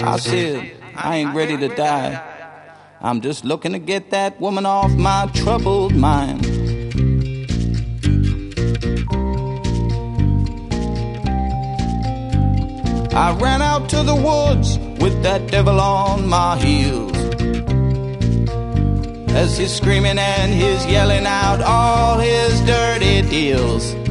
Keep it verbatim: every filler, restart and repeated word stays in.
I said, I ain't ready to die. I'm just looking to get that woman off my troubled mind. I ran out to the woods with that devil on my heels, as he's screaming and he's yelling out all his dirty deals.